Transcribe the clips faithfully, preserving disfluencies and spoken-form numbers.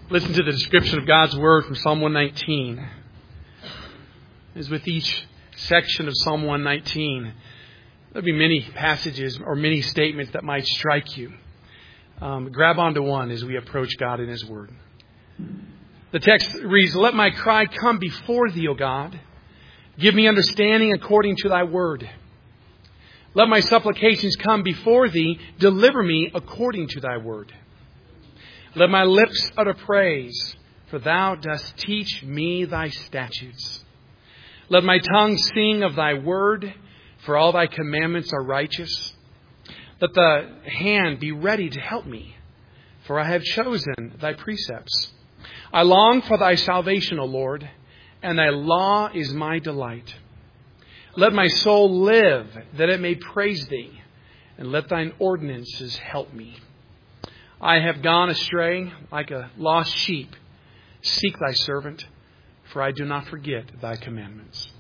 Listen to the description of God's Word from Psalm one nineteen. As with each section of Psalm one nineteen, there'll be many passages or many statements that might strike you. Um, grab onto one as we approach God in His Word. The text reads, "Let my cry come before Thee, O God. Give me understanding according to Thy word. Let my supplications come before Thee. Deliver me according to Thy word. Let my lips utter praise, for Thou dost teach me Thy statutes. Let my tongue sing of Thy word, for all Thy commandments are righteous. Let the hand be ready to help me, for I have chosen Thy precepts. I long for Thy salvation, O Lord, and Thy law is my delight. Let my soul live, that it may praise Thee, and let Thine ordinances help me. I have gone astray like a lost sheep. Seek Thy servant, for I do not forget Thy commandments."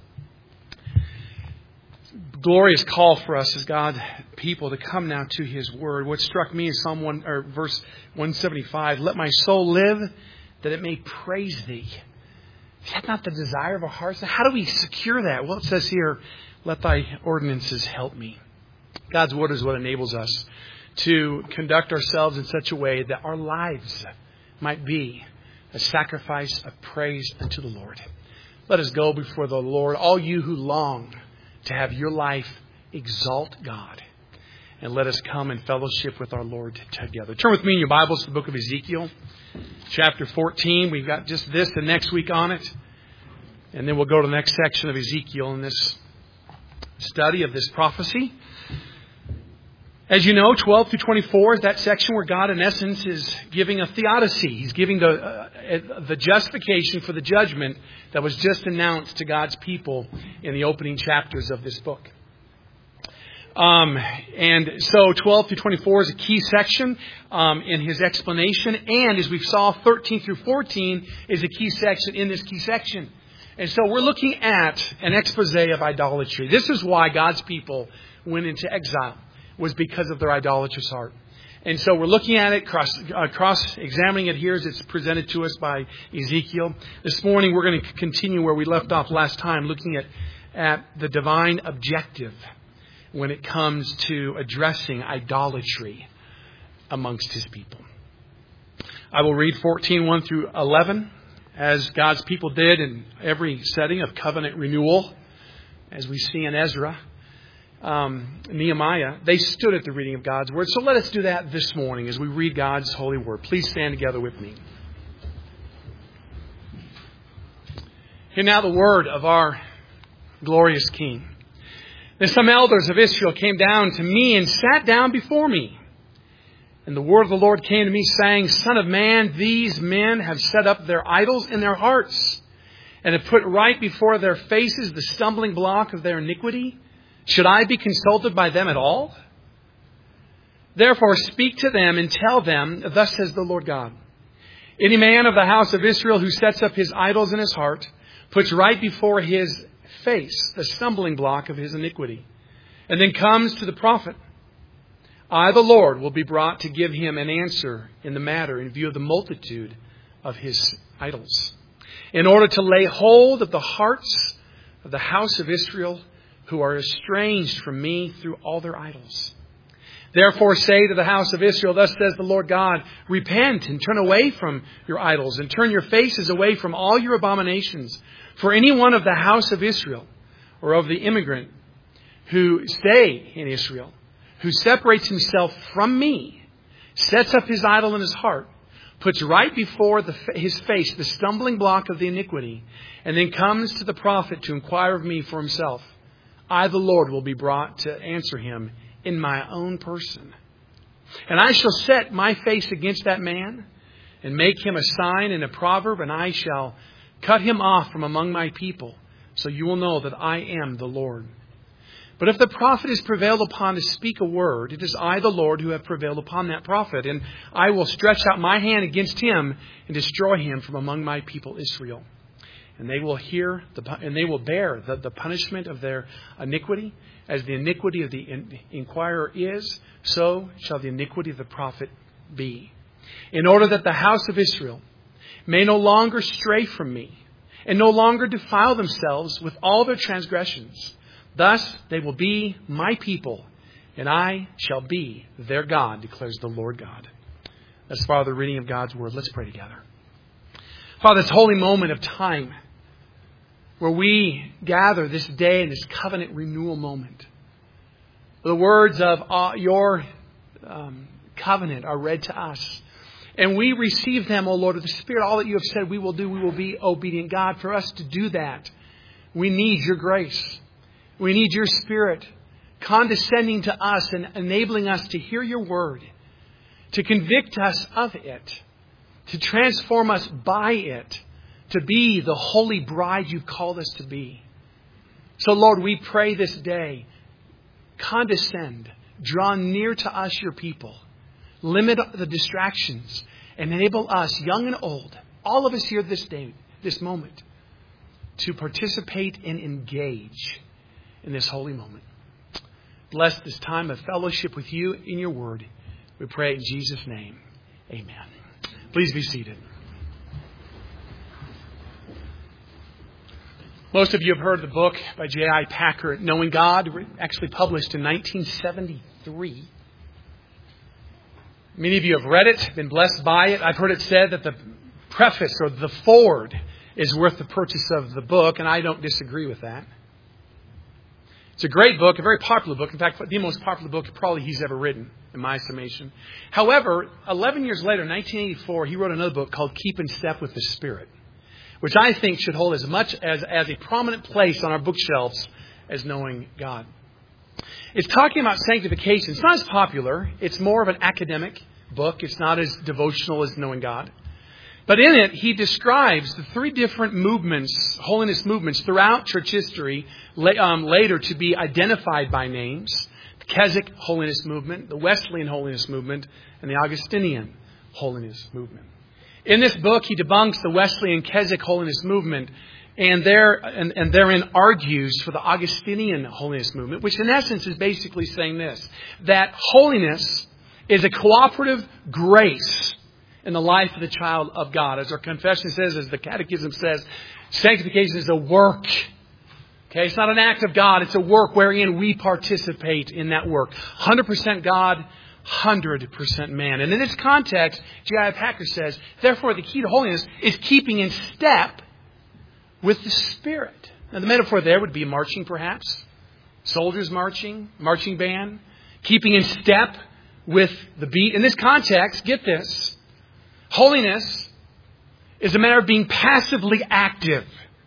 Glorious call for us as God people to come now to His Word. What struck me is Psalm one or verse one seventy-five. Let my soul live, that it may praise Thee. Is that not the desire of our hearts? How do we secure that? Well, it says here, let Thy ordinances help me. God's Word is what enables us to conduct ourselves in such a way that our lives might be a sacrifice of praise unto the Lord. Let us go before the Lord, all you who long to have your life exalt God. And let us come in fellowship with our Lord together. Turn with me in your Bibles to the book of Ezekiel, chapter fourteen. We've got just this and next week on it. And then we'll go to the next section of Ezekiel in this study of this prophecy. As you know, twelve through twenty-four is that section where God, in essence, is giving a theodicy. He's giving the uh, the justification for the judgment that was just announced to God's people in the opening chapters of this book. Um, and so twelve through twenty-four is a key section um, in his explanation. And as we saw, thirteen through fourteen is a key section in this key section. And so we're looking at an expose of idolatry. This is why God's people went into exile, was because of their idolatrous heart. And so we're looking at it, cross, uh, cross-examining it here as it's presented to us by Ezekiel. This morning we're going to continue where we left off last time, looking at, at the divine objective when it comes to addressing idolatry amongst His people. I will read fourteen, one through eleven, as God's people did in every setting of covenant renewal, as we see in Ezra. Um, Nehemiah, they stood at the reading of God's Word. So let us do that this morning as we read God's holy Word. Please stand together with me. Hear now the word of our glorious King. Then some elders of Israel came down to me and sat down before me. And the word of the Lord came to me, saying, Son of man, these men have set up their idols in their hearts, and have put right before their faces the stumbling block of their iniquity. Should I be consulted by them at all? Therefore speak to them and tell them, Thus says the Lord God. Any man of the house of Israel who sets up his idols in his heart, puts right before his face the stumbling block of his iniquity, and then comes to the prophet, I, the Lord, will be brought to give him an answer in the matter in view of the multitude of his idols, in order to lay hold of the hearts of the house of Israel, who are estranged from me through all their idols. Therefore say to the house of Israel, Thus says the Lord God, Repent and turn away from your idols, and turn your faces away from all your abominations. For any one of the house of Israel, or of the immigrant who stay in Israel, who separates himself from me, sets up his idol in his heart, puts right before the, his face the stumbling block of the iniquity, and then comes to the prophet to inquire of me for himself, I, the Lord, will be brought to answer him in my own person. And I shall set my face against that man and make him a sign and a proverb, and I shall cut him off from among my people, so you will know that I am the Lord. But if the prophet is prevailed upon to speak a word, it is I, the Lord, who have prevailed upon that prophet, and I will stretch out my hand against him and destroy him from among my people Israel. And they will hear the, and they will bear the, the punishment of their iniquity, as the iniquity of the in, inquirer is, so shall the iniquity of the prophet be. In order that the house of Israel may no longer stray from me, and no longer defile themselves with all their transgressions. Thus they will be my people, and I shall be their God, declares the Lord God. That's, Father, the reading of God's Word. Let's pray together. Father, this holy moment of time where we gather this day in this covenant renewal moment. The words of uh, your um, covenant are read to us. And we receive them, O Lord of the Spirit. All that you have said we will do, we will be obedient. God, for us to do that, we need your grace. We need your Spirit condescending to us and enabling us to hear your word, to convict us of it, to transform us by it, to be the holy bride you've called us to be. So, Lord, we pray this day, condescend, draw near to us, your people. Limit the distractions and enable us, young and old, all of us here this day, this moment, to participate and engage in this holy moment. Bless this time of fellowship with you in your word. We pray in Jesus' name. Amen. Please be seated. Most of you have heard the book by J I Packer, Knowing God, actually published in nineteen seventy-three. Many of you have read it, been blessed by it. I've heard it said that the preface or the foreword is worth the purchase of the book, and I don't disagree with that. It's a great book, a very popular book. In fact, the most popular book probably he's ever written, in my estimation. However, eleven years later, nineteen eighty-four, he wrote another book called Keep in Step with the Spirit, which I think should hold as much as, as a prominent place on our bookshelves as Knowing God. It's talking about sanctification. It's not as popular. It's more of an academic book. It's not as devotional as Knowing God. But in it, he describes the three different movements, holiness movements throughout church history, um, later to be identified by names. The Keswick Holiness Movement, the Wesleyan Holiness Movement, and the Augustinian Holiness Movement. In this book, he debunks the Wesleyan Keswick Holiness Movement and, there, and, and therein argues for the Augustinian Holiness Movement, which in essence is basically saying this, that holiness is a cooperative grace in the life of the child of God. As our confession says, as the Catechism says, sanctification is a work. Okay, it's not an act of God, it's a work wherein we participate in that work. one hundred percent God, one hundred percent man. And in this context, J I Packer says, therefore the key to holiness is keeping in step with the Spirit. Now the metaphor there would be marching perhaps. Soldiers marching, marching band. Keeping in step with the beat. In this context, get this. Holiness is a matter of being passively active.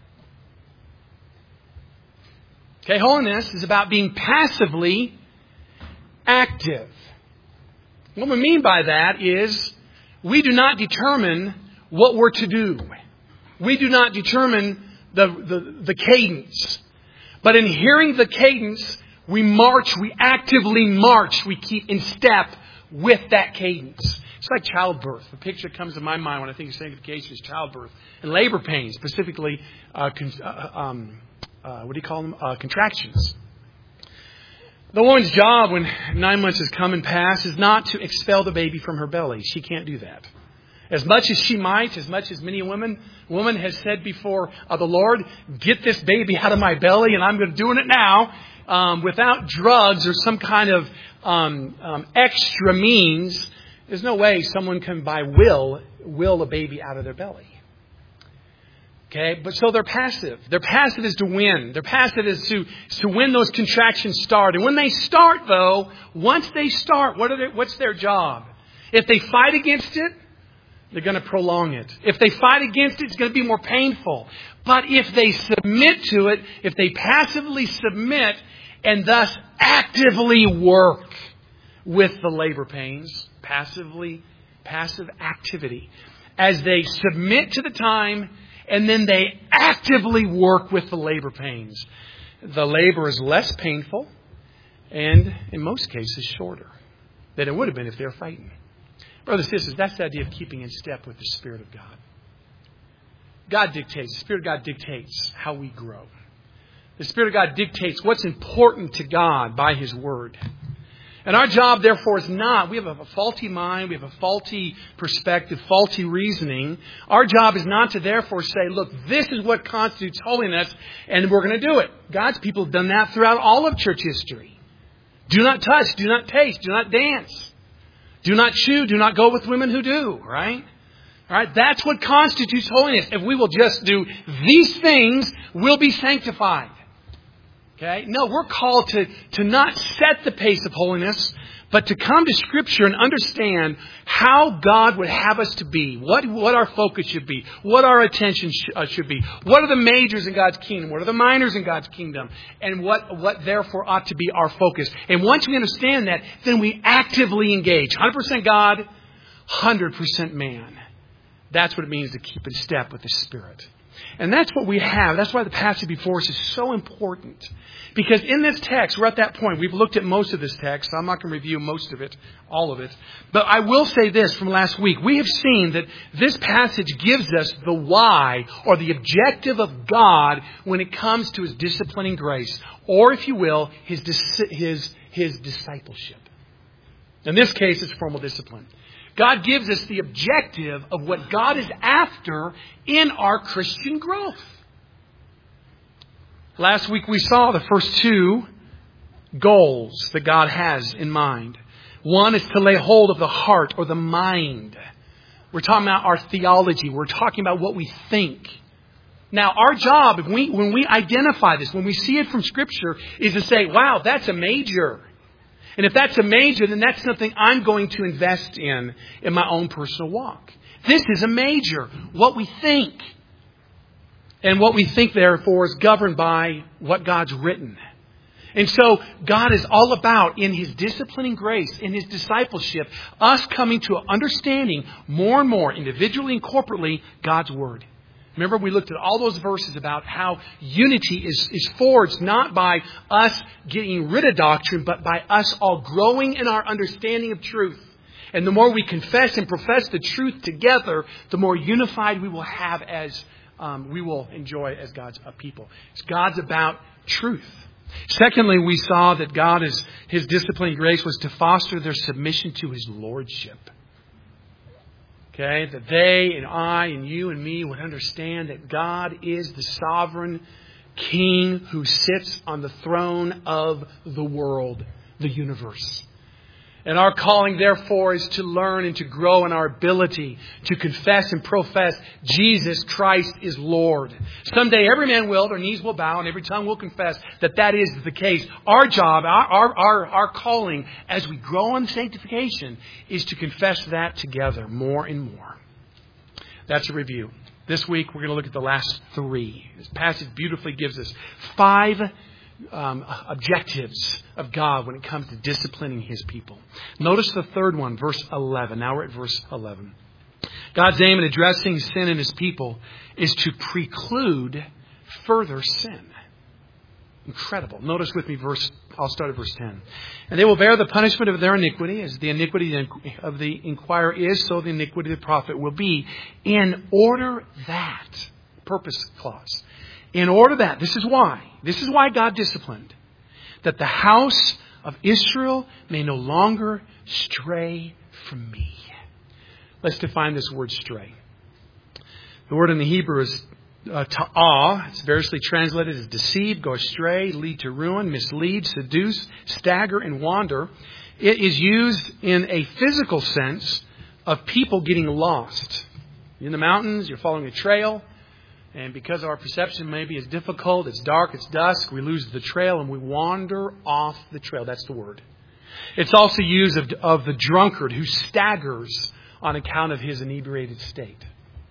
Okay, holiness is about being passively active. What we mean by that is we do not determine what we're to do. We do not determine the, the, the cadence. But in hearing the cadence, we march, we actively march, we keep in step with that cadence. It's like childbirth. The picture that comes to my mind when I think of sanctification is childbirth. And labor pains, specifically, uh, con- uh, um, uh, what do you call them? Uh, contractions. The woman's job when nine months has come and passed is not to expel the baby from her belly. She can't do that. As much as she might, as much as many women, woman has said before uh, the Lord, get this baby out of my belly, and I'm going to doing it now, um, without drugs or some kind of um, um, extra means. There's no way someone can, by will, will a baby out of their belly. Okay, but so they're passive. Their passive is to win. Their passive is to is to when those contractions start. And when they start, though, once they start, what are they, what's their job? If they fight against it, they're going to prolong it. If they fight against it, it's going to be more painful. But if they submit to it, if they passively submit and thus actively work with the labor pains, passively, passive activity, as they submit to the time and then they actively work with the labor pains, the labor is less painful and in most cases shorter than it would have been if they were fighting. Brothers and sisters, that's the idea of keeping in step with the Spirit of God. God dictates, the Spirit of God dictates how we grow. The Spirit of God dictates what's important to God by His Word. And our job, therefore, is not, we have a faulty mind, we have a faulty perspective, faulty reasoning. Our job is not to therefore say, look, this is what constitutes holiness, and we're going to do it. God's people have done that throughout all of church history. Do not touch, do not taste, do not dance. Do not chew, do not go with women who do, right? All right, that's what constitutes holiness. If we will just do these things, we'll be sanctified. Okay? No, we're called to, to not set the pace of holiness, but to come to Scripture and understand how God would have us to be, what, what our focus should be, what our attention sh- uh, should be, what are the majors in God's kingdom, what are the minors in God's kingdom, and what, what therefore ought to be our focus. And once we understand that, then we actively engage. one hundred percent God, one hundred percent man. That's what it means to keep in step with the Spirit. And that's what we have. That's why the passage before us is so important. Because in this text, we're at that point. We've looked at most of this text. So I'm not going to review most of it, all of it. But I will say this from last week. We have seen that this passage gives us the why or the objective of God when it comes to His disciplining grace. Or, if you will, His, dis- his, his discipleship. In this case, it's formal discipline. God gives us the objective of what God is after in our Christian growth. Last week we saw the first two goals that God has in mind. One is to lay hold of the heart or the mind. We're talking about our theology. We're talking about what we think. Now, our job, if we, when we identify this, when we see it from Scripture, is to say, wow, that's a major. And if that's a major, then that's something I'm going to invest in in my own personal walk. This is a major. What we think. And what we think, therefore, is governed by what God's written. And so God is all about, in His disciplining grace, in His discipleship, us coming to an understanding more and more, individually and corporately, God's Word. Remember, we looked at all those verses about how unity is, is forged not by us getting rid of doctrine, but by us all growing in our understanding of truth. And the more we confess and profess the truth together, the more unified we will have as um, we will enjoy as God's people. It's God's about truth. Secondly, we saw that God is His disciplining grace was to foster their submission to His lordship. Okay, that they and I and you and me would understand that God is the sovereign King who sits on the throne of the world, the universe. And our calling, therefore, is to learn and to grow in our ability to confess and profess Jesus Christ is Lord. Someday every man will, their knees will bow, and every tongue will confess that that is the case. Our job, our, our, our, our calling as we grow in sanctification is to confess that together more and more. That's a review. This week we're going to look at the last three. This passage beautifully gives us five Um, objectives of God when it comes to disciplining His people. Notice the third one, verse eleven. Now we're at verse eleven. God's aim in addressing sin in His people is to preclude further sin. Incredible. Notice with me verse, I'll start at verse ten. And they will bear the punishment of their iniquity, as the iniquity of the inquirer is, so the iniquity of the prophet will be, in order that, purpose clause, in order that, this is why, this is why God disciplined, that the house of Israel may no longer stray from me. Let's define this word stray. The word in the Hebrew is uh, ta'ah. It's variously translated as deceive, go astray, lead to ruin, mislead, seduce, stagger, and wander. It is used in a physical sense of people getting lost. You're in the mountains, you're following a trail. And because our perception maybe is difficult, it's dark, it's dusk, we lose the trail and we wander off the trail. That's the word. It's also used of, of the drunkard who staggers on account of his inebriated state.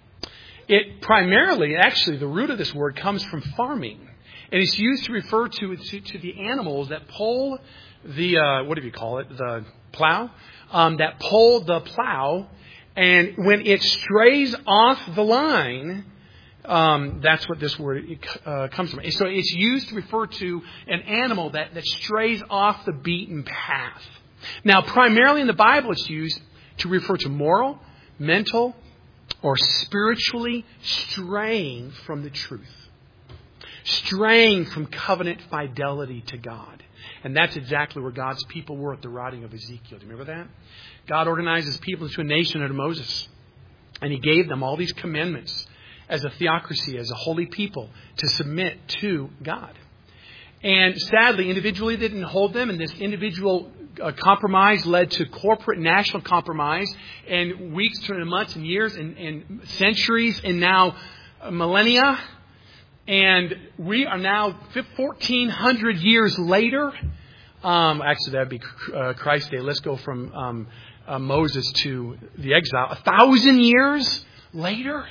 It primarily, actually, the root of this word comes from farming. And it's used to refer to, to, to the animals that pull the, uh, what do you call it, the plow? Um, that pull the plow. And when it strays off the line, Um, that's what this word uh, comes from. So it's used to refer to an animal that, that strays off the beaten path. Now, primarily in the Bible, it's used to refer to moral, mental, or spiritually straying from the truth. straying from covenant fidelity to God. And that's exactly where God's people were at the writing of Ezekiel. Do you remember that? God organized His people into a nation under Moses. And He gave them all these commandments as a theocracy, as a holy people, to submit to God. And sadly, individually they didn't hold them. And this individual uh, compromise led to corporate national compromise. And weeks turned into months and years and, and centuries and now millennia. And we are now fourteen hundred years later. Um, actually, that would be uh, Christ's day. Let's go from um, uh, Moses to the exile. A thousand years later.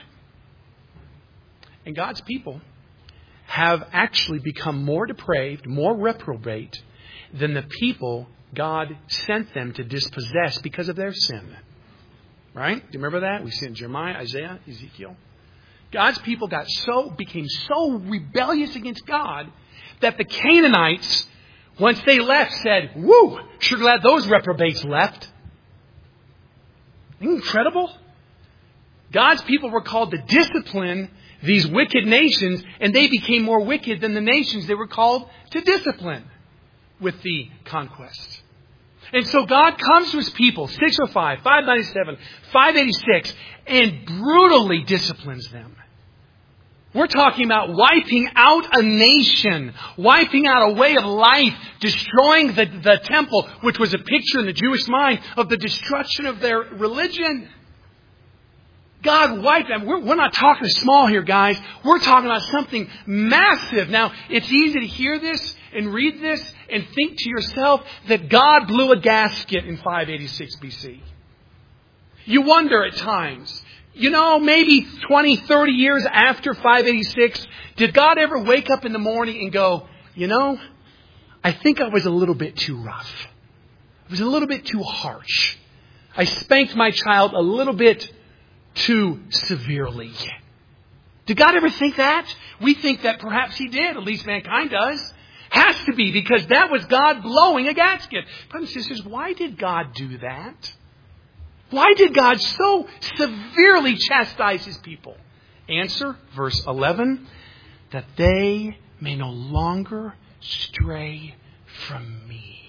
And God's people have actually become more depraved, more reprobate than the people God sent them to dispossess because of their sin. Right? Do you remember that? We see it in Jeremiah, Isaiah, Ezekiel. God's people got so became so rebellious against God that the Canaanites, once they left, said, "Woo, sure glad those reprobates left." Isn't it incredible? God's people were called to discipline these wicked nations, and they became more wicked than the nations they were called to discipline with the conquest. And so God comes to His people, six oh five, five ninety-seven, five eighty-six, and brutally disciplines them. We're talking about wiping out a nation, wiping out a way of life, destroying the, the temple, which was a picture in the Jewish mind of the destruction of their religion. God wiped them. We're, we're not talking small here, guys. We're talking about something massive. Now, it's easy to hear this and read this and think to yourself that God blew a gasket in five eighty-six B C. You wonder at times, you know, maybe twenty, thirty years after five eighty-six, did God ever wake up in the morning and go, you know, I think I was a little bit too rough. I was a little bit too harsh. I spanked my child a little bit too severely. Did God ever think that? We think that perhaps He did. At least mankind does. Has to be, because that was God blowing a gasket. Brothers and sisters, why did God do that? Why did God so severely chastise His people? Answer, verse eleven, that they may no longer stray from me.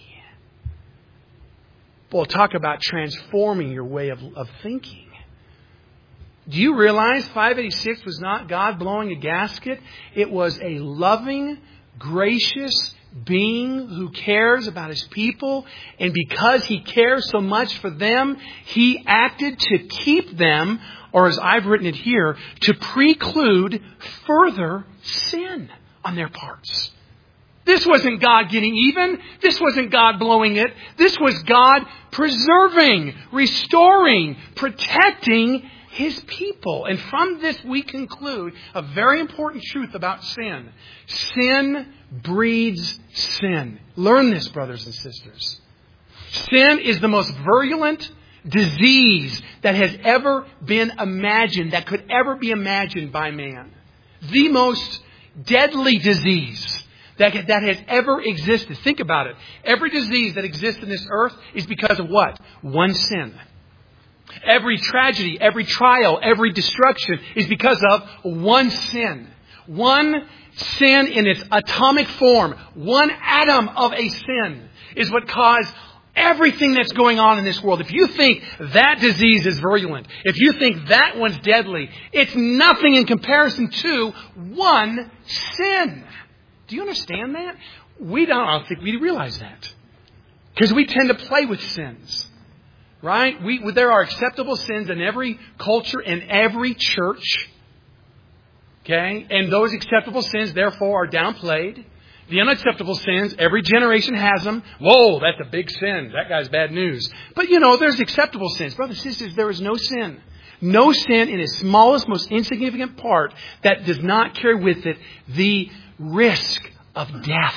Well, talk about transforming your way of, of thinking. Do you realize five eighty-six was not God blowing a gasket? It was a loving, gracious being who cares about His people. And because He cares so much for them, He acted to keep them, or as I've written it here, to preclude further sin on their parts. This wasn't God getting even. This wasn't God blowing it. This was God preserving, restoring, protecting His people. And from this we conclude a very important truth about sin. Sin breeds sin. Learn this, brothers and sisters. Sin is the most virulent disease that has ever been imagined, that could ever be imagined by man. The most deadly disease that, that has ever existed. Think about it. Every disease that exists in this earth is because of what? One sin. Every tragedy, every trial, every destruction is because of one sin. One sin in its atomic form, one atom of a sin is what caused everything that's going on in this world. If you think that disease is virulent, if you think that one's deadly, it's nothing in comparison to one sin. Do you understand that? We don't, I don't think we realize that. Because we tend to play with sins. Right? We, there are acceptable sins in every culture, in every church. Okay? And those acceptable sins, therefore, are downplayed. The unacceptable sins, every generation has them. Whoa, that's a big sin. That guy's bad news. But, you know, there's acceptable sins. Brothers and sisters, there is no sin. No sin in its smallest, most insignificant part that does not carry with it the risk of death.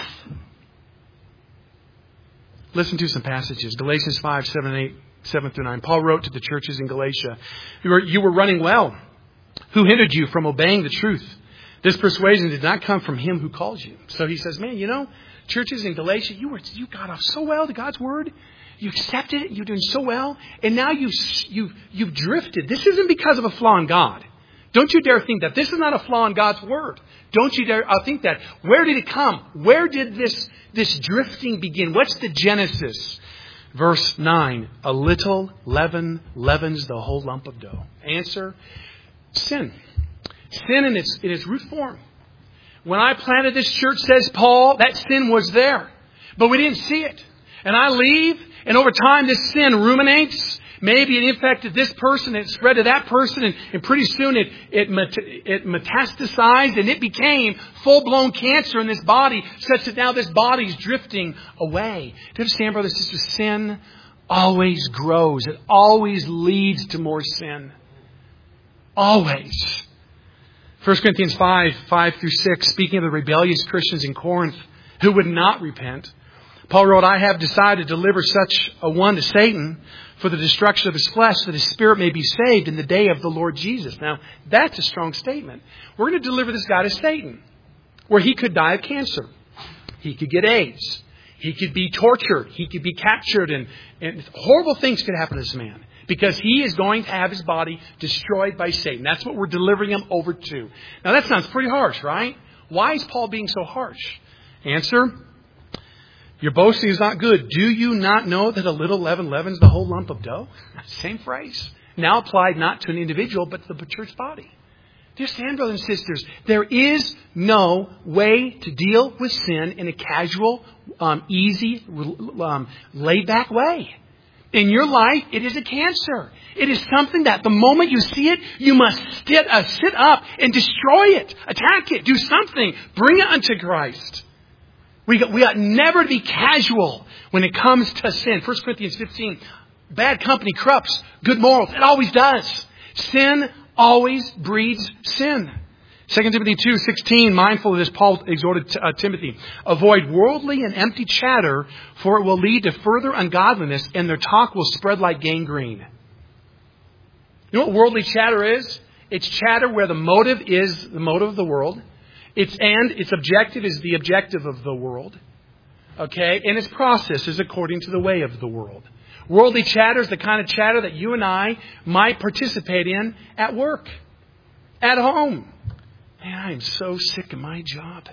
Listen to some passages. Galatians five, seven, and eight. seven through nine. Paul wrote to the churches in Galatia, you were, you were running well. Who hindered you from obeying the truth? This persuasion did not come from Him who called you. So he says, man, you know, churches in Galatia, you were you got off so well to God's word. You accepted it. You're doing so well. And now you, you, you've drifted. This isn't because of a flaw in God. Don't you dare think that. This is not a flaw in God's word. Don't you dare uh, think that. Where did it come? Where did this, this drifting begin? What's the genesis? Verse nine, a little leaven leavens the whole lump of dough. Answer, sin. Sin in its, in its root form. When I planted this church, says Paul, that sin was there. But we didn't see it. And I leave, and over time this sin ruminates. Maybe it infected this person, it spread to that person, and, and pretty soon it, it, it metastasized, and it became full-blown cancer in this body, such that now this body is drifting away. Do you understand, brothers and sisters? Sin always grows. It always leads to more sin. Always. First Corinthians five, five through six, speaking of the rebellious Christians in Corinth who would not repent, Paul wrote, I have decided to deliver such a one to Satan for the destruction of his flesh, that his spirit may be saved in the day of the Lord Jesus. Now, that's a strong statement. We're going to deliver this guy to Satan, where he could die of cancer. He could get AIDS. He could be tortured. He could be captured. And, and horrible things could happen to this man, because he is going to have his body destroyed by Satan. That's what we're delivering him over to. Now, that sounds pretty harsh, right? Why is Paul being so harsh? Answer, your boasting is not good. Do you not know that a little leaven leavens the whole lump of dough? Same phrase. Now applied not to an individual, but to the church body. Do you understand, brothers and sisters? There is no way to deal with sin in a casual, um, easy, um, laid-back way. In your life, it is a cancer. It is something that the moment you see it, you must sit, uh, sit up and destroy it. Attack it. Do something. Bring it unto Christ. We got, we ought never to be casual when it comes to sin. First Corinthians fifteen, bad company corrupts good morals. It always does. Sin always breeds sin. Second Timothy two sixteen, mindful of this, Paul exhorted uh, Timothy, avoid worldly and empty chatter, for it will lead to further ungodliness, and their talk will spread like gangrene. You know what worldly chatter is? It's chatter where the motive is the motive of the world. Its and its objective is the objective of the world. Okay? And its process is according to the way of the world. Worldly chatter is the kind of chatter that you and I might participate in at work, at home. Man, I am so sick of my job.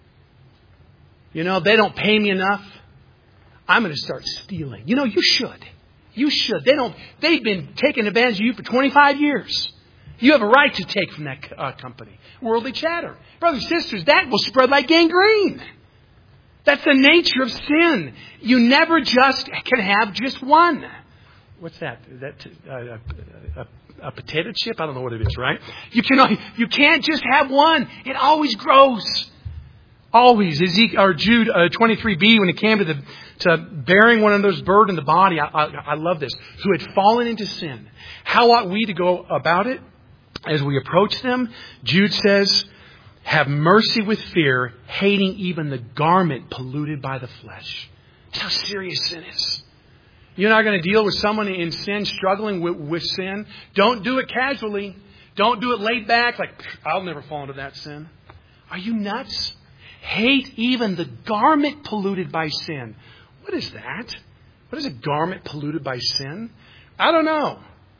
You know, they don't pay me enough. I'm going to start stealing. You know, you should. You should. They don't. They've been taking advantage of you for twenty-five years. You have a right to take from that uh, company. Worldly chatter. Brothers and sisters, that will spread like gangrene. That's the nature of sin. You never just can have just one. What's that? Is that uh, a, a potato chip? I don't know what it is, right? You cannot. You can't just have one. It always grows. Always. Ezekiel, or Jude uh, twenty-three b, when it came to the to bearing one of those burden in the body, I, I, I love this, who had fallen into sin. How ought we to go about it? As we approach them, Jude says, have mercy with fear, hating even the garment polluted by the flesh. That's how serious sin is. You're not going to deal with someone in sin, struggling with, with sin. Don't do it casually. Don't do it laid back, like, I'll never fall into that sin. Are you nuts? Hate even the garment polluted by sin. What is that? What is a garment polluted by sin? I don't know.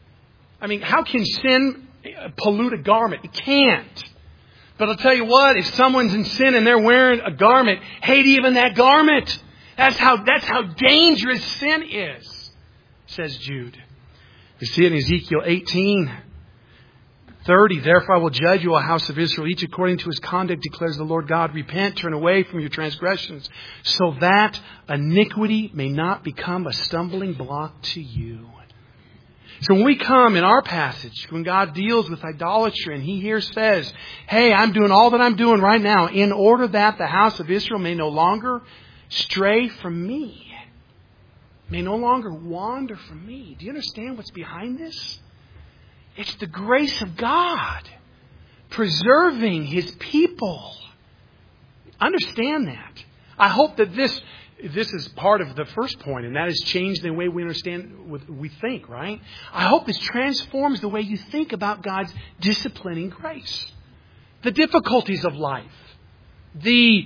I mean, how can sin pollute a garment? It can't. But I'll tell you what, if someone's in sin and they're wearing a garment, hate even that garment. That's how, that's how dangerous sin is, says Jude. You see it in Ezekiel eighteen thirty. Therefore I will judge you, O house of Israel, each according to his conduct, declares the Lord God. Repent, turn away from your transgressions, so that iniquity may not become a stumbling block to you. So when we come in our passage, when God deals with idolatry, and He here says, hey, I'm doing all that I'm doing right now in order that the house of Israel may no longer stray from me, may no longer wander from me. Do you understand what's behind this? It's the grace of God preserving His people. Understand that. I hope that this this is part of the first point, and that is changing the way we understand what we think, right? I hope this transforms the way you think about God's disciplining grace. The difficulties of life, the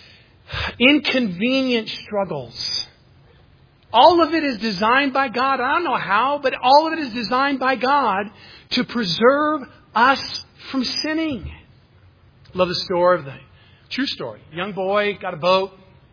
inconvenient struggles, all of it is designed by God. I don't know how, but all of it is designed by God to preserve us from sinning. Love the story of the true story. Young boy got a boat,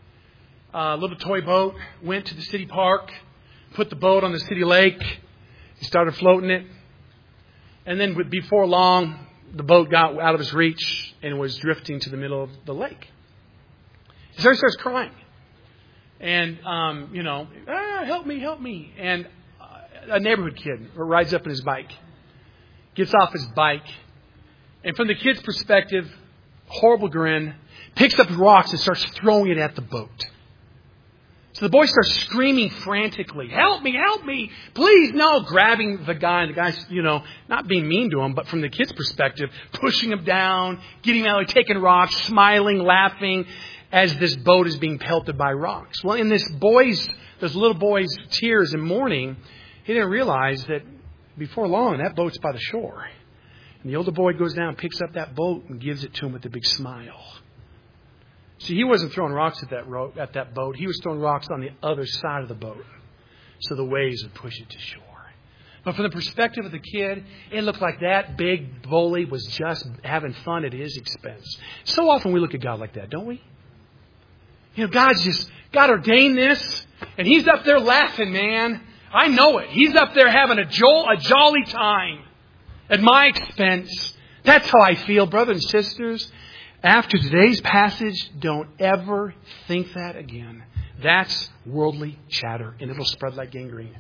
a little toy boat, went to the city park, put the boat on the city lake. He started floating it. And then before long, the boat got out of his reach and was drifting to the middle of the lake. So he starts crying. And, um, you know, ah, help me, help me. And a neighborhood kid rides up on his bike, gets off his bike, and from the kid's perspective, horrible grin, picks up rocks and starts throwing it at the boat. So the boy starts screaming frantically, help me, help me, please, no, grabbing the guy. And the guy's, you know, not being mean to him, but from the kid's perspective, pushing him down, getting him out, taking rocks, smiling, laughing as this boat is being pelted by rocks. Well, in this boy's, this little boy's tears and mourning, he didn't realize that before long, that boat's by the shore. And the older boy goes down, picks up that boat, and gives it to him with a big smile. See, he wasn't throwing rocks at that ro- at that boat. He was throwing rocks on the other side of the boat, so the waves would push it to shore. But from the perspective of the kid, it looked like that big bully was just having fun at his expense. So often we look at God like that, don't we? You know, God's just, God ordained this, and He's up there laughing, man. I know it. He's up there having a, jo- a jolly time at my expense. That's how I feel, brothers and sisters. After today's passage, don't ever think that again. That's worldly chatter, and it'll spread like gangrene.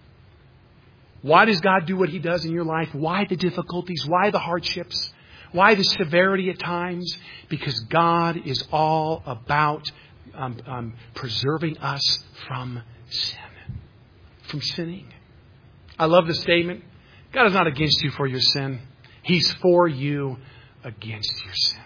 Why does God do what He does in your life? Why the difficulties? Why the hardships? Why the severity at times? Because God is all about um, um, preserving us from sin. From sinning. I love the statement. God is not against you for your sin. He's for you against your sin.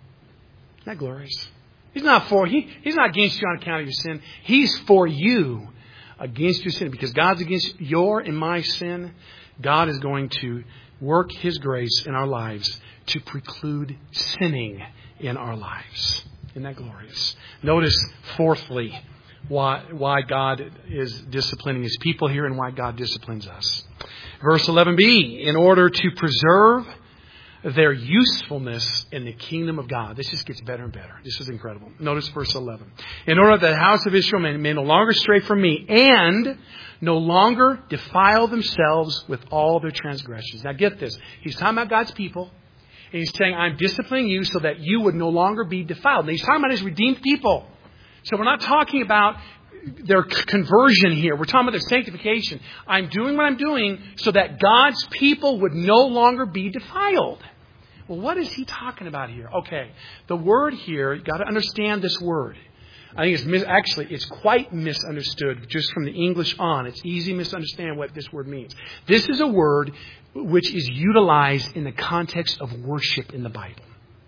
Isn't that glorious? He's not for he, He's not against you on account of your sin. He's for you against your sin. Because God's against your and my sin, God is going to work His grace in our lives to preclude sinning in our lives. Isn't that glorious? Notice, fourthly, Why, why God is disciplining His people here and why God disciplines us. Verse eleven b, in order to preserve their usefulness in the kingdom of God. This just gets better and better. This is incredible. Notice verse eleven. In order that the house of Israel may, may no longer stray from me and no longer defile themselves with all their transgressions. Now get this. He's talking about God's people. And He's saying, I'm disciplining you so that you would no longer be defiled. Now He's talking about His redeemed people. So we're not talking about their conversion here. We're talking about their sanctification. I'm doing what I'm doing so that God's people would no longer be defiled. Well, what is He talking about here? Okay, the word here, you've got to understand this word. I think it's mis- actually, it's quite misunderstood just from the English on. It's easy to misunderstand what this word means. This is a word which is utilized in the context of worship in the Bible.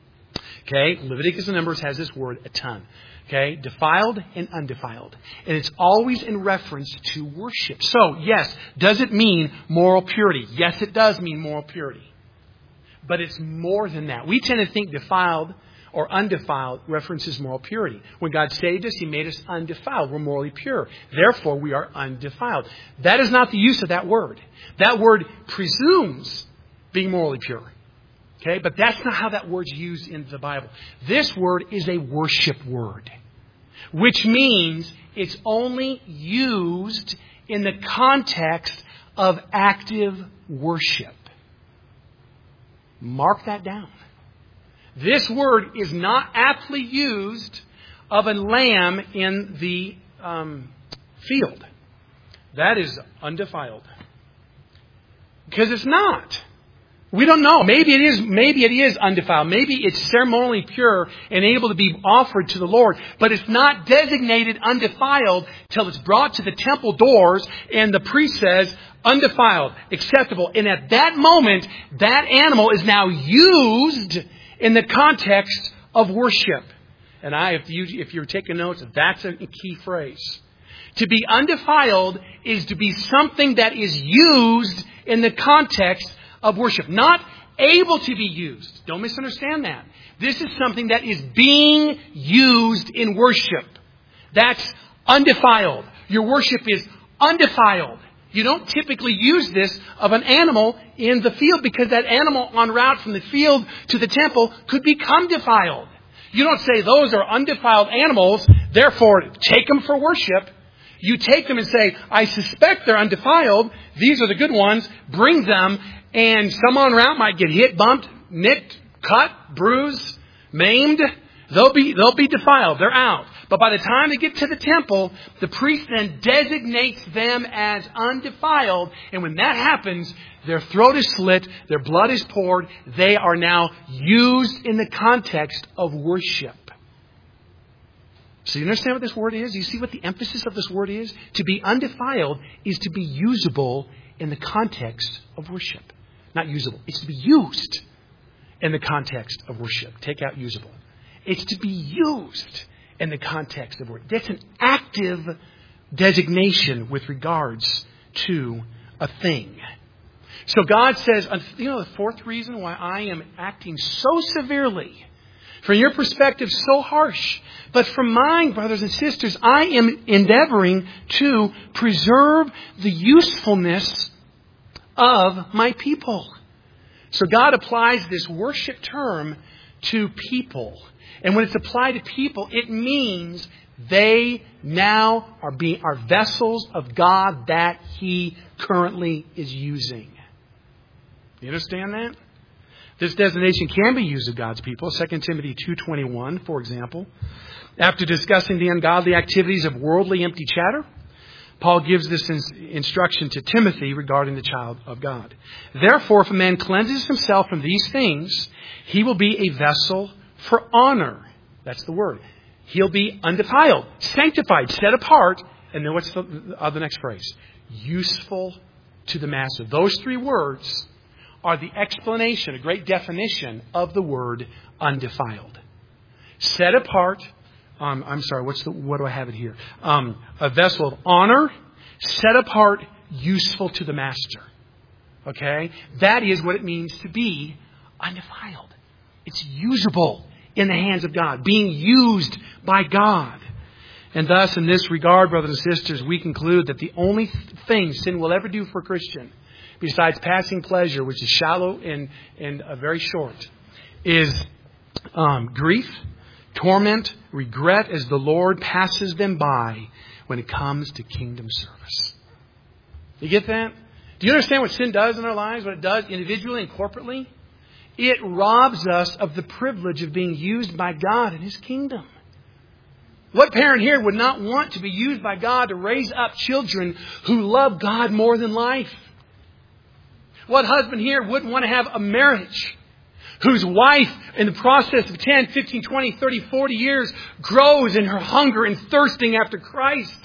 Okay, Leviticus and Numbers has this word a ton. Okay, defiled and undefiled. And it's always in reference to worship. So, yes, does it mean moral purity? Yes, it does mean moral purity. But it's more than that. We tend to think defiled or undefiled references moral purity. When God saved us, He made us undefiled. We're morally pure. Therefore, we are undefiled. That is not the use of that word. That word presumes being morally pure. Okay, but that's not how that word's used in the Bible. This word is a worship word, which means it's only used in the context of active worship. Mark that down. This word is not aptly used of a lamb in the um, field. That is undefiled. Because it's not. We don't know. Maybe it is, maybe it is undefiled. Maybe it's ceremonially pure and able to be offered to the Lord. But it's not designated undefiled till it's brought to the temple doors and the priest says, undefiled, acceptable. And at that moment, that animal is now used in the context of worship. And I, if you, if you're taking notes, that's a key phrase. To be undefiled is to be something that is used in the context of worship. Not able to be used. Don't misunderstand that. This is something that is being used in worship. That's undefiled. Your worship is undefiled. You don't typically use this of an animal in the field because that animal en route from the field to the temple could become defiled. You don't say those are undefiled animals, therefore take them for worship. You take them and say, I suspect they're undefiled. These are the good ones. Bring them. And some en route might get hit, bumped, nicked, cut, bruised, maimed. They'll be, they'll be defiled. They're out. But by the time they get to the temple, the priest then designates them as undefiled. And when that happens, their throat is slit, their blood is poured. They are now used in the context of worship. So you understand what this word is? You see what the emphasis of this word is? To be undefiled is to be usable in the context of worship. Not usable. It's to be used in the context of worship. Take out usable. It's to be used in the context of worship. That's an active designation with regards to a thing. So God says, you know, the fourth reason why I am acting so severely, from your perspective, so harsh, but from mine, brothers and sisters, I am endeavoring to preserve the usefulness of my people. So God applies this worship term to people. And when it's applied to people, it means they now are being are vessels of God that He currently is using. You understand that? This designation can be used of God's people. Second Timothy two twenty-one, for example. After discussing the ungodly activities of worldly empty chatter, Paul gives this instruction to Timothy regarding the child of God. Therefore, if a man cleanses himself from these things, he will be a vessel for honor. That's the word. He'll be undefiled, sanctified, set apart. And then what's the, uh, the next phrase? Useful to the master. Those three words are the explanation, a great definition of the word undefiled. Set apart. Um, I'm sorry, what's the, what do I have it here? Um, a vessel of honor, set apart, useful to the master. Okay? That is what it means to be undefiled. It's usable in the hands of God, being used by God. And thus, in this regard, brothers and sisters, we conclude that the only thing sin will ever do for a Christian, besides passing pleasure, which is shallow and, and uh, very short, is um, grief, torment, regret as the Lord passes them by when it comes to kingdom service. You get that? Do you understand what sin does in our lives? What it does individually and corporately? It robs us of the privilege of being used by God in His kingdom. What parent here would not want to be used by God to raise up children who love God more than life? What husband here wouldn't want to have a marriage whose wife, in the process of ten, fifteen, twenty, thirty, forty years, grows in her hunger and thirsting after Christ?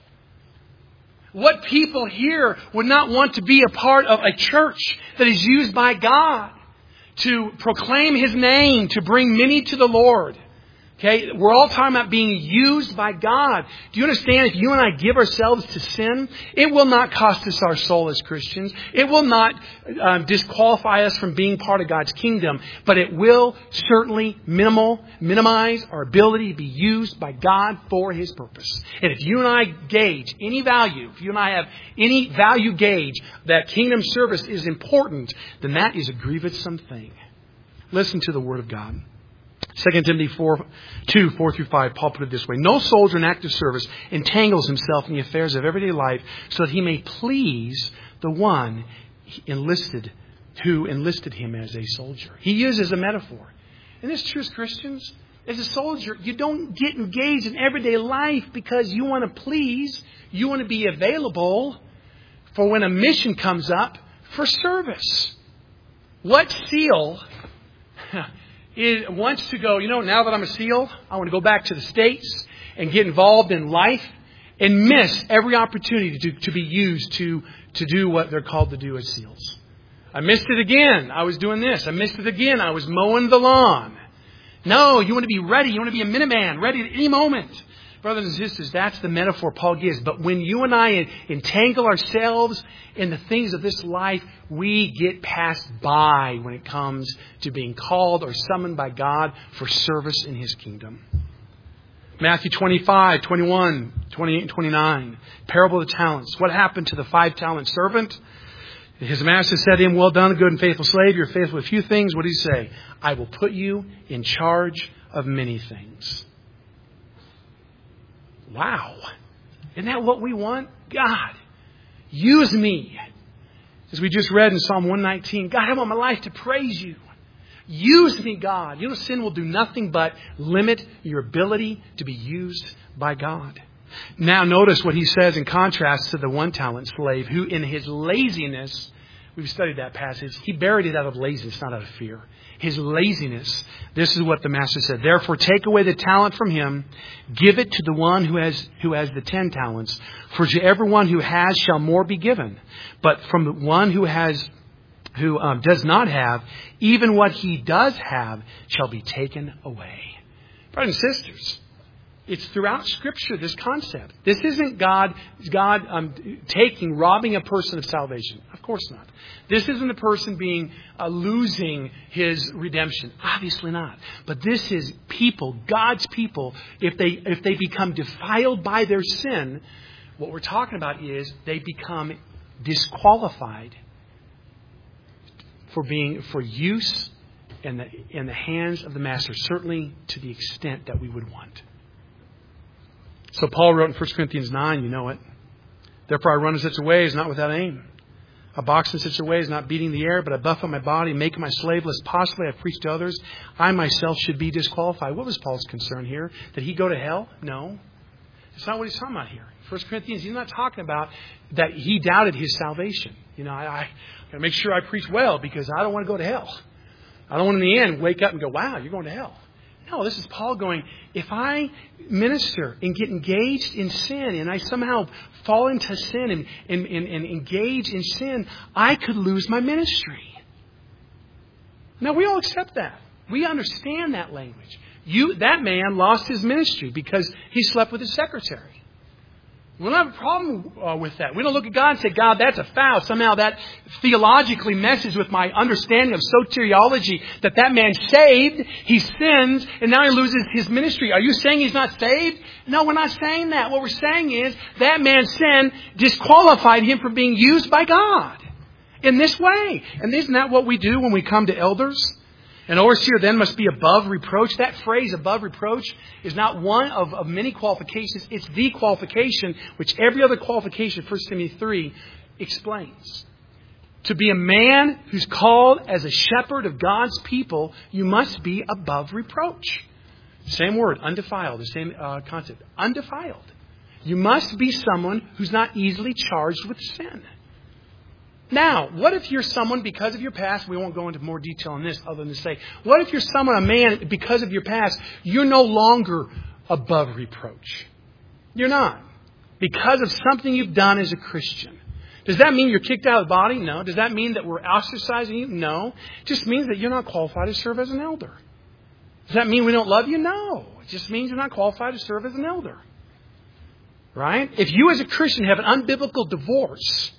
What people here would not want to be a part of a church that is used by God to proclaim His name, to bring many to the Lord? Okay, we're all talking about being used by God. Do you understand? If you and I give ourselves to sin, it will not cost us our soul as Christians. It will not uh, disqualify us from being part of God's kingdom. But it will certainly minimal, minimize our ability to be used by God for His purpose. And if you and I gauge any value, if you and I have any value gauge that kingdom service is important, then that is a grievous thing. Listen to the Word of God. Second Timothy four, two, four through five, Paul put it this way. No soldier in active service entangles himself in the affairs of everyday life so that he may please the one enlisted, who enlisted him as a soldier. He uses a metaphor. And this is true as Christians. As a soldier, you don't get engaged in everyday life because you want to please. You want to be available for when a mission comes up for service. What SEAL It wants to go, you know, now that I'm a SEAL, I want to go back to the States and get involved in life and miss every opportunity to, to be used to, to do what they're called to do as SEALs. I missed it again. I was doing this. I missed it again. I was mowing the lawn. No, you want to be ready. You want to be a Minuteman, ready at any moment. Brothers and sisters, that's the metaphor Paul gives. But when you and I entangle ourselves in the things of this life, we get passed by when it comes to being called or summoned by God for service in His kingdom. Matthew twenty-five, twenty-one, twenty-eight, and twenty-nine. Parable of the talents. What happened to the five-talent servant? His master said to him, well done, good and faithful slave. You're faithful with a few things. What did he say? I will put you in charge of many things. Wow. Isn't that what we want? God, use me. As we just read in Psalm one nineteen, God, I want my life to praise you. Use me, God. You know, sin will do nothing but limit your ability to be used by God. Now notice what he says in contrast to the one talent slave who in his laziness, we've studied that passage, he buried it out of laziness, not out of fear. His laziness. This is what the master said. Therefore take away the talent from him, give it to the one who has who has the ten talents. For to everyone who has shall more be given. But from the one who has who um, does not have, even what he does have shall be taken away. Brothers and sisters, it's throughout Scripture, this concept. This isn't God, God um, taking, robbing a person of salvation. Of course not. This isn't a person being uh, losing his redemption. Obviously not. But this is people, God's people. If they if they become defiled by their sin, what we're talking about is they become disqualified for being for use in the in the hands of the master. Certainly to the extent that we would want. So Paul wrote in First Corinthians nine, you know it. Therefore I run in such a way as not without aim. I box in such a way as not beating the air, but I buffet my body, making my slave lest possibly I preach to others. I myself should be disqualified. What was Paul's concern here? Did he go to hell? No. That's not what he's talking about here. First Corinthians, he's not talking about that he doubted his salvation. You know, I, I got to make sure I preach well because I don't want to go to hell. I don't want in the end wake up and go, wow, you're going to hell. No, this is Paul going, if I minister and get engaged in sin and I somehow fall into sin and, and, and, and engage in sin, I could lose my ministry. Now, we all accept that. We understand that language. You, that man lost his ministry because he slept with his secretary. We don't have a problem uh, with that. We don't look at God and say, God, that's a foul. Somehow that theologically messes with my understanding of soteriology that that man saved, he sins, and now he loses his ministry. Are you saying he's not saved? No, we're not saying that. What we're saying is that man's sin disqualified him from being used by God in this way. And isn't that what we do when we come to elders? An overseer then must be above reproach. That phrase, above reproach, is not one of, of many qualifications. It's the qualification which every other qualification, First Timothy three, explains. To be a man who's called as a shepherd of God's people, you must be above reproach. Same word, undefiled, the same uh, concept. Undefiled. You must be someone who's not easily charged with sin. Now, what if you're someone, because of your past, we won't go into more detail on this other than to say, what if you're someone, a man, because of your past, you're no longer above reproach? You're not. Because of something you've done as a Christian. Does that mean you're kicked out of the body? No. Does that mean that we're ostracizing you? No. It just means that you're not qualified to serve as an elder. Does that mean we don't love you? No. It just means you're not qualified to serve as an elder. Right? If you as a Christian have an unbiblical divorce,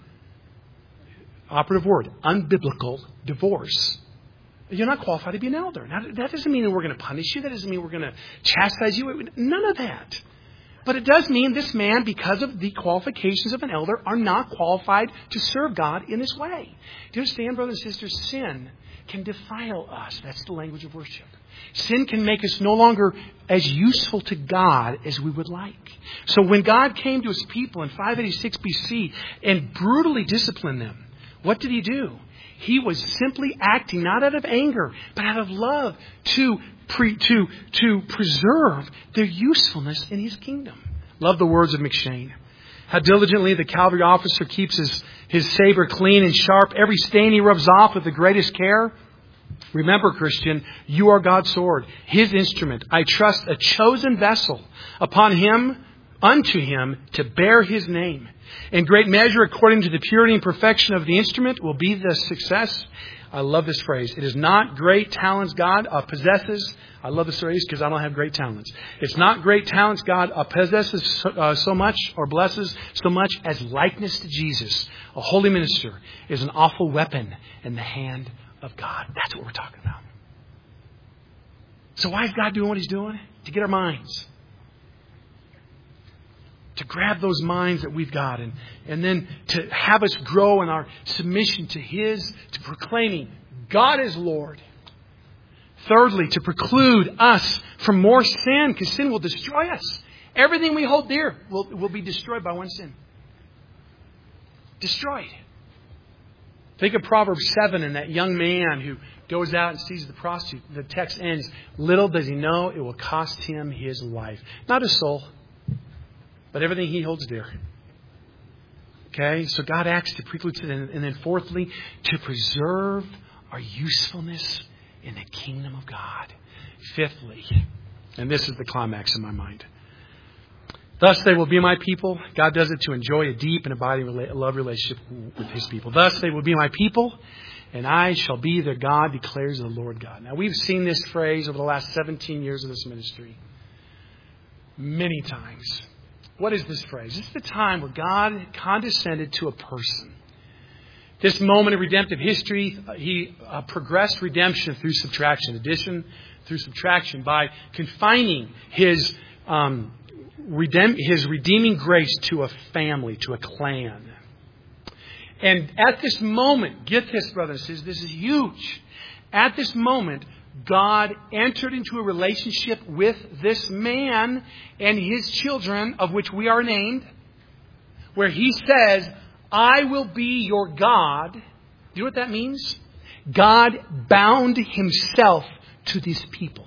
operative word, unbiblical divorce, you're not qualified to be an elder. Now, that doesn't mean that we're going to punish you. That doesn't mean we're going to chastise you. None of that. But it does mean this man, because of the qualifications of an elder, are not qualified to serve God in this way. Do you understand, brothers and sisters? Sin can defile us. That's the language of worship. Sin can make us no longer as useful to God as we would like. So when God came to His people in five eighty-six B C and brutally disciplined them, what did He do? He was simply acting not out of anger, but out of love to pre, to to preserve their usefulness in His kingdom. Love the words of McShane. How diligently the cavalry officer keeps his, his saber clean and sharp. Every stain he rubs off with the greatest care. Remember, Christian, you are God's sword, His instrument. I trust a chosen vessel upon Him, unto Him, to bear His name. In great measure, according to the purity and perfection of the instrument, will be the success. I love this phrase. It is not great talents God uh, possesses. I love this phrase because I don't have great talents. It's not great talents God uh, possesses so, uh, so much or blesses so much as likeness to Jesus. A holy minister is an awful weapon in the hand of God. That's what we're talking about. So why is God doing what He's doing? To get our minds. to grab those minds that we've got and, and then to have us grow in our submission to His, to proclaiming God is Lord. Thirdly, to preclude us from more sin, because sin will destroy us. Everything we hold dear will, will be destroyed by one sin. Destroyed. Think of Proverbs seven and that young man who goes out and sees the prostitute. The text ends, little does he know it will cost him his life. Not his soul, but everything he holds dear. Okay, so God acts to preclude sin. And then fourthly, to preserve our usefulness in the kingdom of God. Fifthly, and this is the climax in my mind. Thus they will be my people. God does it to enjoy a deep and abiding love relationship with His people. Thus they will be my people, and I shall be their God, declares the Lord God. Now we've seen this phrase over the last seventeen years of this ministry many times. What is this phrase? This is the time where God condescended to a person. This moment of redemptive history, He uh, progressed redemption through subtraction, addition through subtraction, by confining His um, redem- His redeeming grace to a family, to a clan. And at this moment, get this, brothers and sisters, this is huge. At this moment, God entered into a relationship with this man and his children, of which we are named, where He says, I will be your God. Do you know what that means? God bound Himself to these people.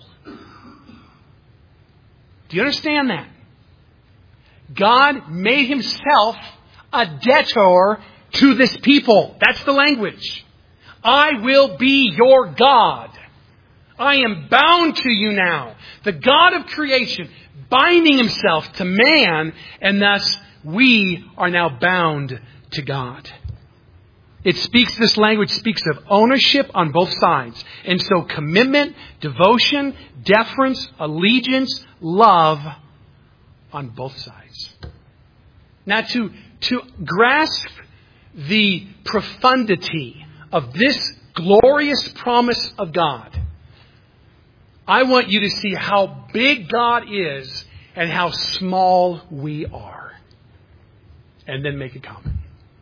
Do you understand that? God made Himself a debtor to this people. That's the language. I will be your God. I am bound to you now. The God of creation binding Himself to man, and thus we are now bound to God. It speaks, this language speaks of ownership on both sides. And so commitment, devotion, deference, allegiance, love on both sides. Now to, to grasp the profundity of this glorious promise of God, I want you to see how big God is and how small we are. And then make a comment.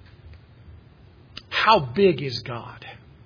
How big is God?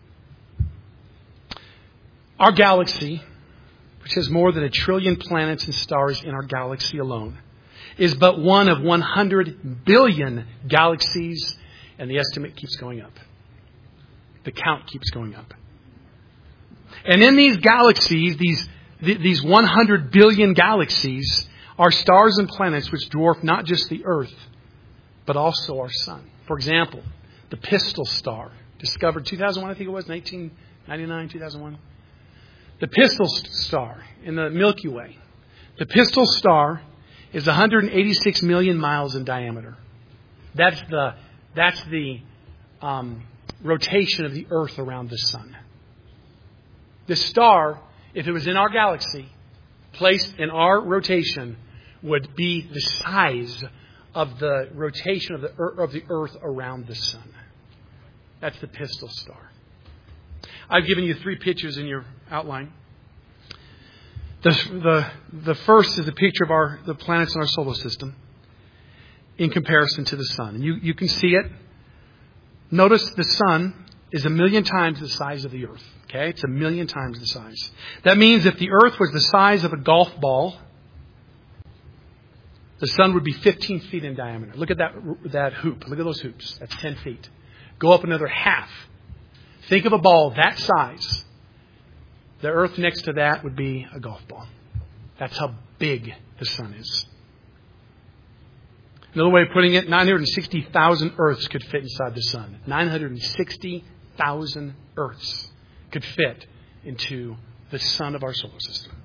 Our galaxy, which has more than a trillion planets and stars in our galaxy alone, is but one of one hundred billion galaxies, and the estimate keeps going up. The count keeps going up. And in these galaxies, these, these one hundred billion galaxies, are stars and planets which dwarf not just the Earth, but also our Sun. For example, the Pistol Star, discovered two thousand one, I think it was, nineteen ninety-nine, two thousand one. The Pistol Star in the Milky Way. The Pistol Star is one hundred eighty-six million miles in diameter. That's the, that's the um, rotation of the Earth around the Sun. The star, if it was in our galaxy, placed in our rotation, would be the size of the rotation of the of the Earth around the Sun. That's the Pistol Star. I've given you three pictures in your outline. The, the, the first is a picture of our the planets in our solar system in comparison to the Sun. And you, you can see it. Notice the Sun is a million times the size of the Earth. Okay? It's a million times the size. That means if the Earth was the size of a golf ball, the Sun would be fifteen feet in diameter. Look at that, that hoop. Look at those hoops. That's ten feet. Go up another half. Think of a ball that size. The Earth next to that would be a golf ball. That's how big the Sun is. Another way of putting it, nine hundred sixty thousand Earths could fit inside the Sun. nine hundred sixty thousand Earths could fit into the Sun of our solar system.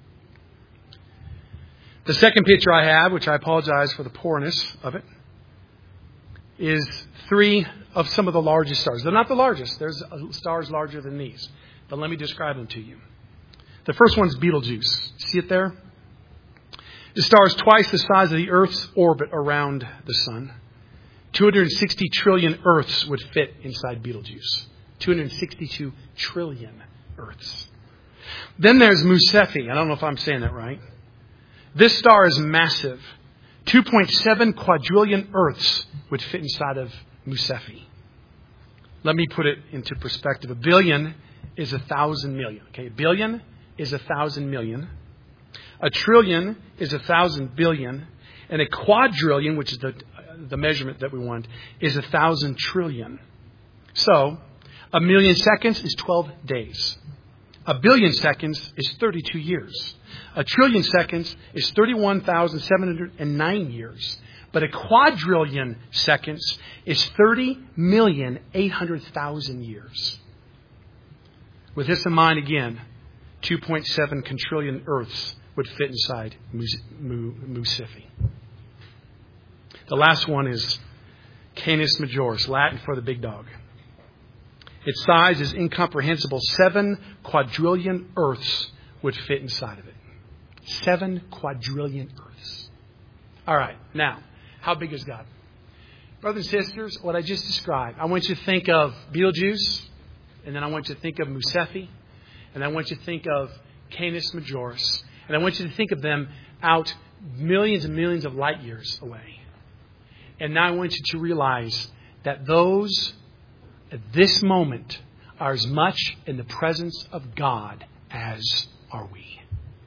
The second picture I have, which I apologize for the poorness of it, is three of some of the largest stars. They're not the largest. There's stars larger than these. But let me describe them to you. The first one is Betelgeuse. See it there? The star is twice the size of the Earth's orbit around the Sun. two hundred sixty trillion Earths would fit inside Betelgeuse. two hundred sixty-two trillion Earths. Then there's Musephi. I don't know if I'm saying that right. This star is massive. two point seven quadrillion Earths would fit inside of Musefi. Let me put it into perspective. A billion is a thousand million. Okay, a billion is a thousand million. A trillion is a thousand billion. And a quadrillion, which is the, the measurement that we want, is a thousand trillion. So, a million seconds is twelve days. A billion seconds is thirty-two years. A trillion seconds is thirty-one thousand seven hundred nine years. But a quadrillion seconds is thirty million eight hundred thousand years. With this in mind again, two point seven quadrillion Earths would fit inside Musefi. The last one is Canis Majoris, Latin for the big dog. Its size is incomprehensible. Seven quadrillion Earths would fit inside of it. Seven quadrillion Earths. All right, now, how big is God? Brothers and sisters, what I just described, I want you to think of Betelgeuse, and then I want you to think of Musefi, and I want you to think of Canis Majoris, and I want you to think of them out millions and millions of light years away. And now I want you to realize that those, at this moment, are as much in the presence of God as are we.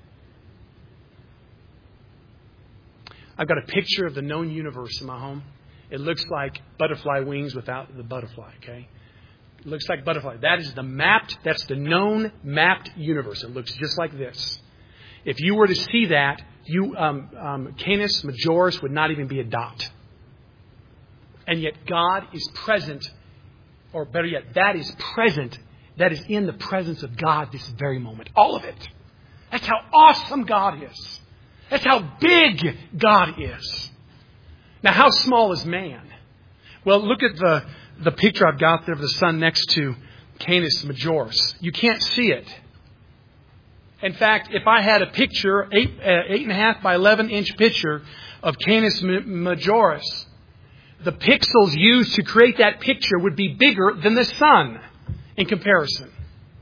I've got a picture of the known universe in my home. It looks like butterfly wings without the butterfly, okay? It looks like butterfly. That is the mapped, that's the known mapped universe. It looks just like this. If you were to see that, you um, um, Canis Majoris would not even be a dot. And yet God is present, or better yet, that is present, that is in the presence of God this very moment. All of it. That's how awesome God is. That's how big God is. Now, how small is man? Well, look at the, the picture I've got there of the sun next to Canis Majoris. You can't see it. In fact, if I had a picture, eight, uh, eight and a half by eleven inch picture of Canis Majoris, the pixels used to create that picture would be bigger than the sun in comparison.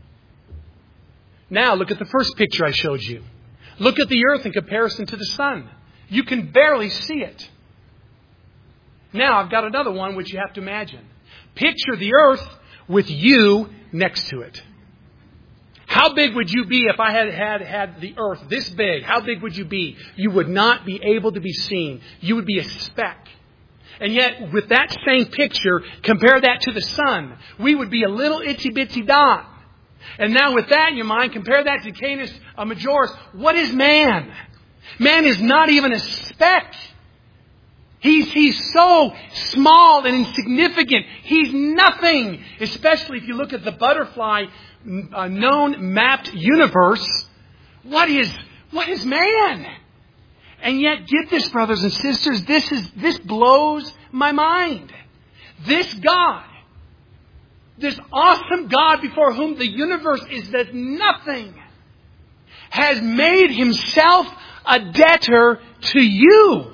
Now, look at the first picture I showed you. Look at the earth in comparison to the sun. You can barely see it. Now, I've got another one which you have to imagine. Picture the earth with you next to it. How big would you be if I had had, had the earth this big? How big would you be? You would not be able to be seen. You would be a speck. And yet, with that same picture, compare that to the sun. We would be a little itsy-bitsy dot. And now with that in your mind, compare that to Canis Majoris. What is man? Man is not even a speck. He's, he's so small and insignificant. He's nothing. Especially if you look at the butterfly uh, known mapped universe. What is, what is man? And yet, get this, brothers and sisters, this is this blows my mind. This God, this awesome God before whom the universe is as nothing, has made himself a debtor to you.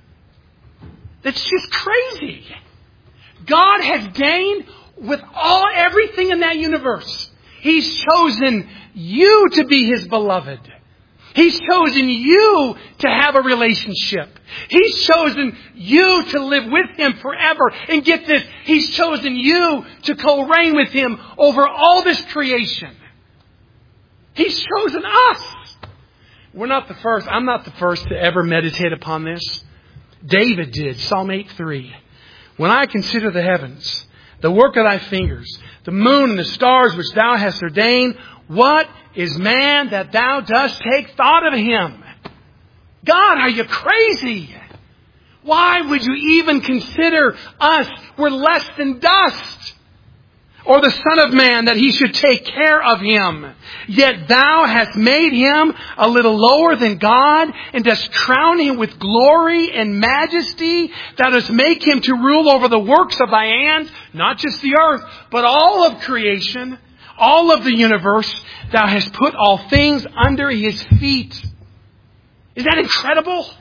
That's just crazy. God has gained with all everything in that universe. He's chosen you to be His beloved. He's chosen you to have a relationship. He's chosen you to live with Him forever. And get this, He's chosen you to co-reign with Him over all this creation. He's chosen us. We're not the first. I'm not the first to ever meditate upon this. David did. Psalm eight three. When I consider the heavens, the work of thy fingers, the moon and the stars which thou hast ordained, what is man that thou dost take thought of him? God, are you crazy? Why would you even consider us? We're less than dust. Or the Son of Man that He should take care of him. Yet thou hast made him a little lower than God, and dost crown him with glory and majesty. Thou dost make him to rule over the works of thy hands, not just the earth, but all of creation, all of the universe. Thou hast put all things under His feet. Is that incredible?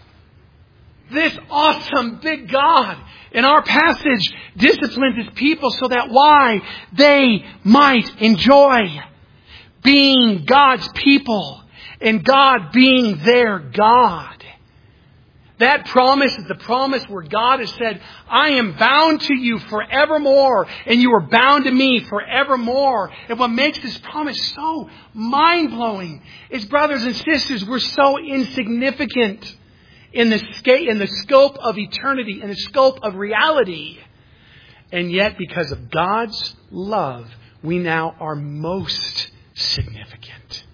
This awesome big God in our passage disciplined His people so that why? They might enjoy being God's people and God being their God. That promise is the promise where God has said, I am bound to you forevermore, and you are bound to me forevermore. And what makes this promise so mind-blowing is, brothers and sisters, we're so insignificant in the, sca- in the scope of eternity, in the scope of reality. And yet, because of God's love, we now are most significant.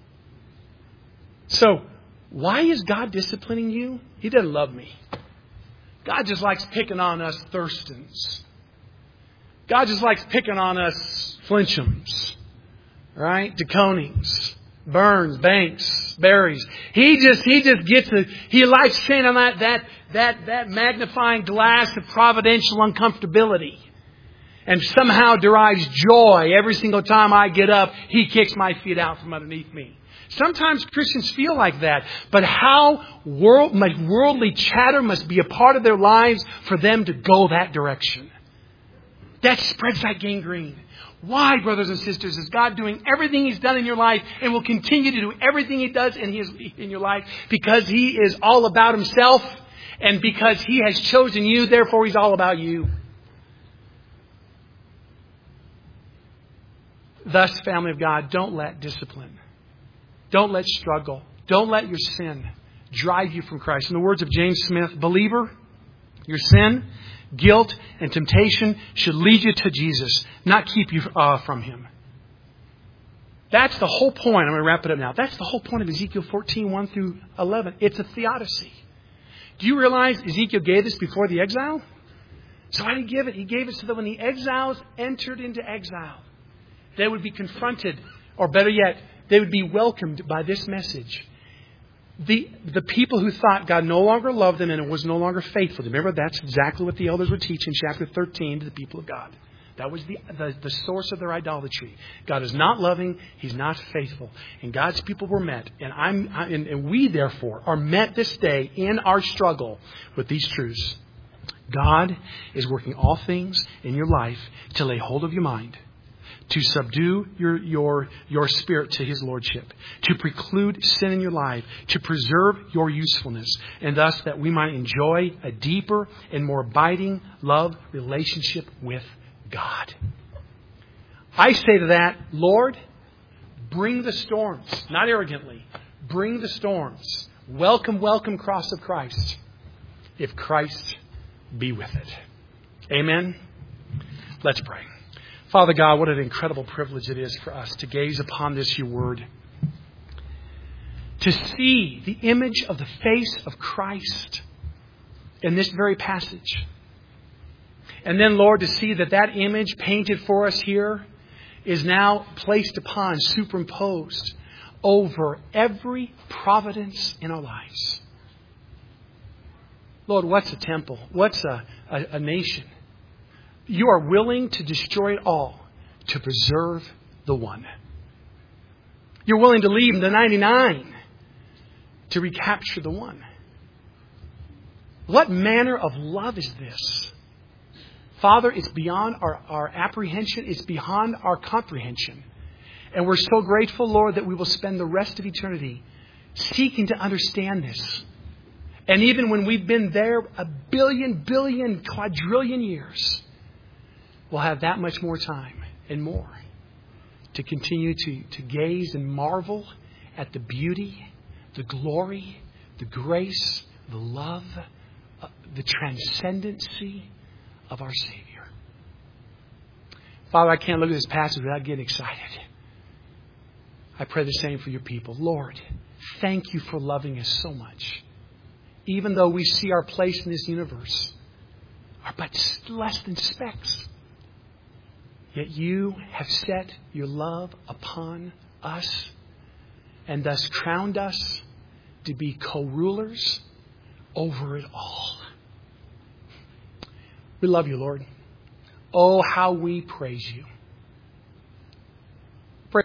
So, why is God disciplining you? He doesn't love me. God just likes picking on us Thurstons. God just likes picking on us Flinchums. Right? DeConings. Burns, Banks, Berries. He just, he just gets a, he likes seeing on that, that, that, that magnifying glass of providential uncomfortability. And somehow derives joy every single time I get up. He kicks my feet out from underneath me. Sometimes Christians feel like that. But how world, much worldly chatter must be a part of their lives for them to go that direction. That spreads like gangrene. Why, brothers and sisters, is God doing everything He's done in your life and will continue to do everything He does in, his, in your life? Because He is all about Himself, and because He has chosen you, therefore He's all about you. Thus, family of God, don't let discipline, don't let struggle, don't let your sin drive you from Christ. In the words of James Smith, believer, your sin, guilt, and temptation should lead you to Jesus, not keep you uh, from Him. That's the whole point. I'm going to wrap it up now. That's the whole point of Ezekiel fourteen, one through eleven. It's a theodicy. Do you realize Ezekiel gave this before the exile? So why did He give it? He gave it so that when the exiles entered into exile, they would be confronted, or better yet, they would be welcomed by this message. The, the people who thought God no longer loved them and it was no longer faithful. Remember, that's exactly what the elders would teach in chapter thirteen to the people of God. That was the, the, the source of their idolatry. God is not loving. He's not faithful. And God's people were met. And, I'm, I, and, and we, therefore, are met this day in our struggle with these truths. God is working all things in your life to lay hold of your mind, to subdue your, your, your spirit to His lordship, to preclude sin in your life, to preserve your usefulness, and thus that we might enjoy a deeper and more abiding love relationship with God. I say to that, Lord, bring the storms, not arrogantly, bring the storms. Welcome, welcome, cross of Christ, if Christ be with it. Amen. Let's pray. Father God, what an incredible privilege it is for us to gaze upon this, your word. To see the image of the face of Christ in this very passage. And then, Lord, to see that that image painted for us here is now placed upon, superimposed over every providence in our lives. Lord, what's a temple? What's a, a, a nation? You are willing to destroy it all to preserve the one. You're willing to leave the ninety-nine to recapture the one. What manner of love is this? Father, it's beyond our, our apprehension. It's beyond our comprehension. And we're so grateful, Lord, that we will spend the rest of eternity seeking to understand this. And even when we've been there a billion, billion, quadrillion years, we'll have that much more time and more to continue to, to gaze and marvel at the beauty, the glory, the grace, the love, uh, the transcendency of our Savior. Father, I can't look at this passage without getting excited. I pray the same for your people. Lord, thank you for loving us so much. Even though we see our place in this universe are but less than specks. Yet you have set your love upon us and thus crowned us to be co-rulers over it all. We love you, Lord. Oh, how we praise you.